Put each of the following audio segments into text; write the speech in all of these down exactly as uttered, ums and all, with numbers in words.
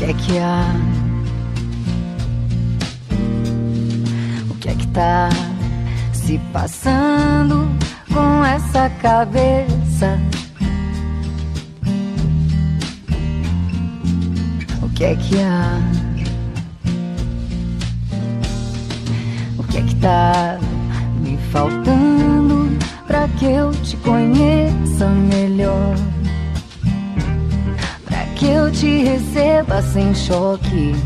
que é que há? O que é que tá se passando com essa cabeça? O que é que há? O que é que tá me faltando pra que eu te conheça melhor? Pra que eu te receba sem choque?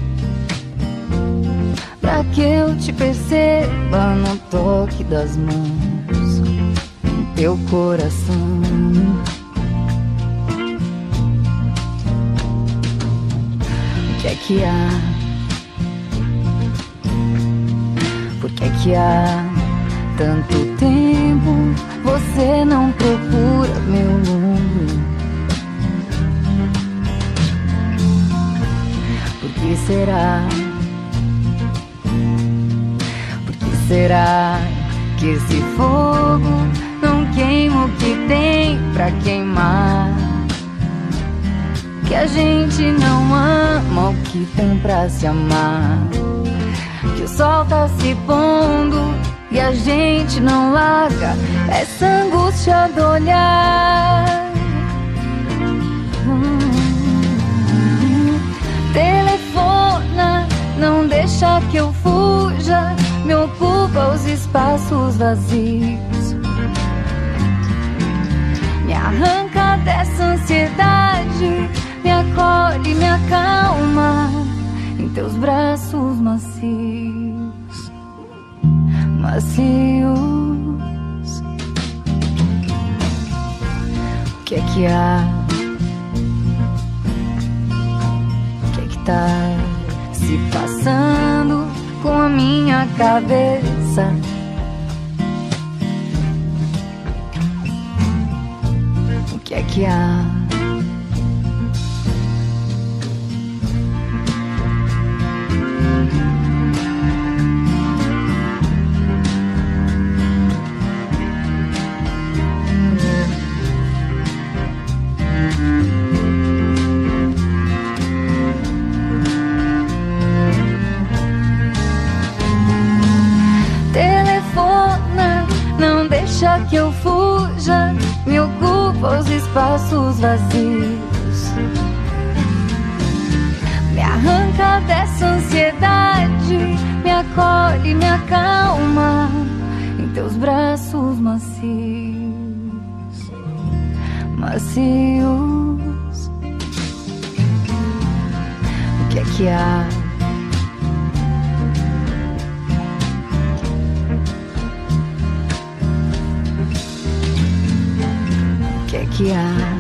Pra que eu te perceba no toque das mãos, no teu coração? O que é que há? Por que é que há tanto tempo você não procura meu ombro? Por que será? Por que será que esse fogo não queima o que tem pra queimar? Que a gente não ama o que tem pra se amar? Que o sol tá se pondo e a gente não larga essa angústia do olhar. Hum, telefona, não deixa que eu fuja, me ocupa os espaços vazios, me arranca dessa ansiedade, me acolhe, me acalma em teus braços macios, macios. O que é que há? O que é que tá se passando com a minha cabeça? O que é que há? Deixa que eu fuja, me ocupa os espaços vazios, me arranca dessa ansiedade, me acolhe, me acalma em teus braços macios, macios. O que é que há? O que é que há?